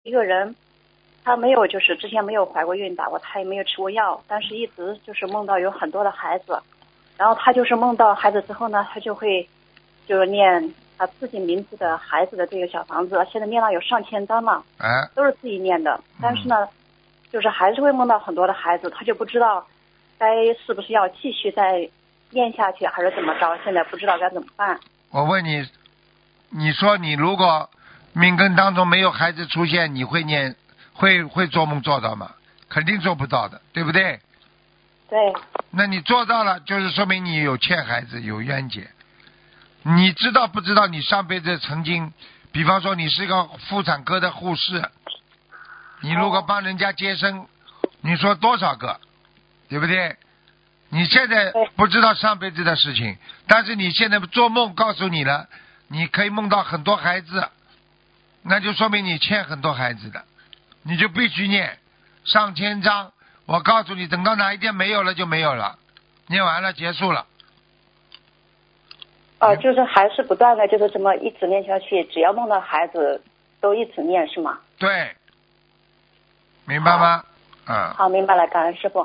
一个人，他没有就是之前没有怀过孕打过胎，也没有吃过药，但是一直就是梦到有很多的孩子，然后他就是梦到孩子之后呢，他就会就是念他自己名字的孩子的这个小房子，现在念了有上千张了，都是自己念的，但是呢，就是还是会梦到很多的孩子，他就不知道该是不是要继续再念下去还是怎么着，现在不知道该怎么办。 我问你，你说你如果命根当中没有孩子出现，你会会做梦做到吗？肯定做不到的，对不对？ 对。 那你做到了，就是说明你有欠孩子，有冤结。你知道不知道？你上辈子曾经，比方说你是个妇产科的护士，你如果帮人家接生，你说多少个，对不对？你现在不知道上辈子的事情，但是你现在做梦告诉你了，你可以梦到很多孩子，那就说明你欠很多孩子的，你就必须念上千章。我告诉你，等到哪一天没有了就没有了，念完了结束了。 就是还是不断的就是这么一直念下去，只要梦到孩子都一直念是吗？ 对，明白吗？ 好，明白了，感恩师傅。